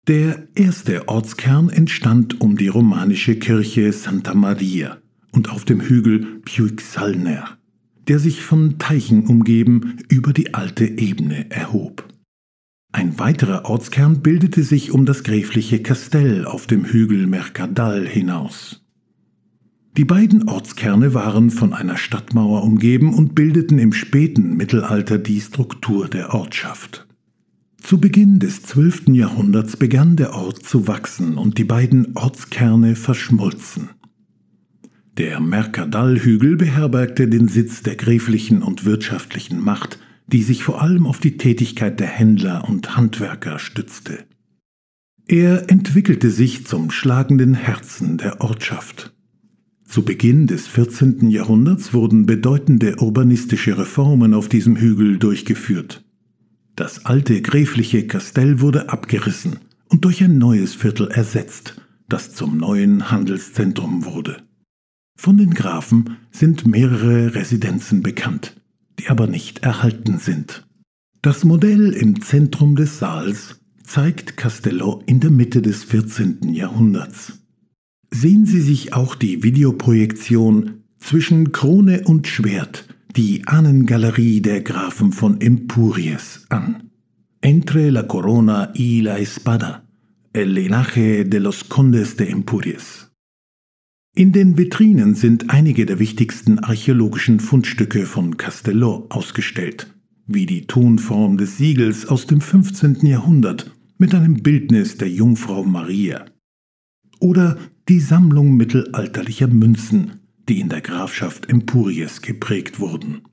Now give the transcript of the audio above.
Der erste Ortskern entstand um die romanische Kirche Santa Maria und auf dem Hügel Puigsalner, der sich von Teichen umgeben über die alte Ebene erhob. Ein weiterer Ortskern bildete sich um das gräfliche Kastell auf dem Hügel Mercadal hinaus. Die beiden Ortskerne waren von einer Stadtmauer umgeben und bildeten im späten Mittelalter die Struktur der Ortschaft. Zu Beginn des 12. Jahrhunderts begann der Ort zu wachsen und die beiden Ortskerne verschmolzen. Der Mercadal-Hügel beherbergte den Sitz der gräflichen und wirtschaftlichen Macht, die sich vor allem auf die Tätigkeit der Händler und Handwerker stützte. Er entwickelte sich zum schlagenden Herzen der Ortschaft. Zu Beginn des 14. Jahrhunderts wurden bedeutende urbanistische Reformen auf diesem Hügel durchgeführt. Das alte gräfliche Kastell wurde abgerissen und durch ein neues Viertel ersetzt, das zum neuen Handelszentrum wurde. Von den Grafen sind mehrere Residenzen bekannt, die aber nicht erhalten sind. Das Modell im Zentrum des Saals zeigt Castello in der Mitte des 14. Jahrhunderts. Sehen Sie sich auch die Videoprojektion Zwischen Krone und Schwert, die Ahnengalerie der Grafen von Empúries an. Entre la corona y la espada, el linaje de los condes de Empúries. In den Vitrinen sind einige der wichtigsten archäologischen Fundstücke von Castelló ausgestellt, wie die Tonform des Siegels aus dem 15. Jahrhundert mit einem Bildnis der Jungfrau Maria. Oder die Sammlung mittelalterlicher Münzen, die in der Grafschaft Empúries geprägt wurden.